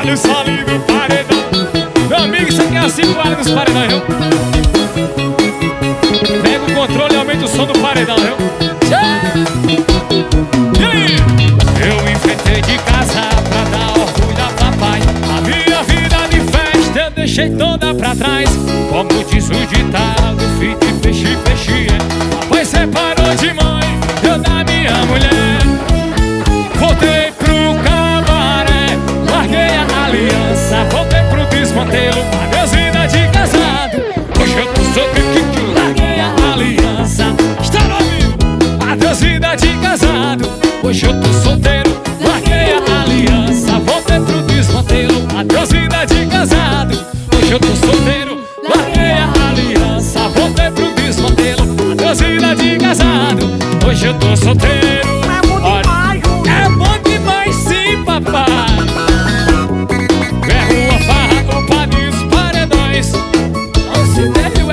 Olha o solinho do paredão. Meu amigo, isso aqui é a 5 horas dos paredões, viu? Pega o controle e aumenta o som do paredão, viu? E aí? Eu inventei de casar pra dar orgulho a papai. A minha vida de festa eu deixei toda pra trás. Como diz o ditado, filho de peixe, peixe é. Papai separou de mãe, eu da minha mulher. Voltei pro cabaré, larguei a aliança. Voltei pro desmantelo, adeus vida de casado. Hoje eu tô solteiro, larguei a aliança. Está no ouvido? Adeus vida de casado. Hoje eu tô solteiro, larguei a aliança. Voltei pro desmantelo, adeus vida de casado. Hoje eu tô solteiro, larguei a aliança. Voltei pro desmantelo, adeus vida de casado. Hoje eu tô solteiro. É bom demais sim, papai. É rua, farra, companhia, os paredões. Não se deve o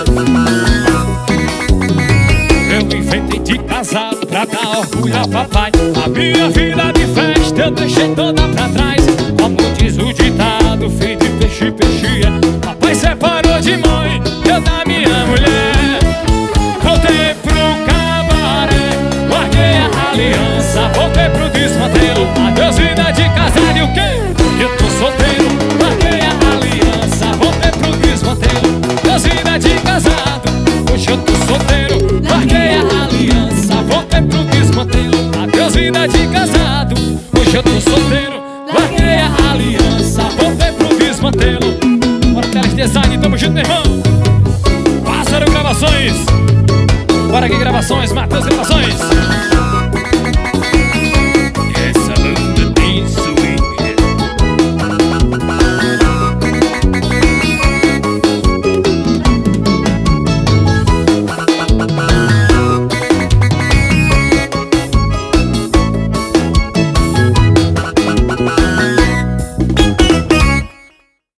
Eu inventei de casar pra dar orgulho a papai. A minha vida de festa eu deixei toda pra trás. Como diz o ditado, filho de peixe, peixe é. Papai separou de mãe,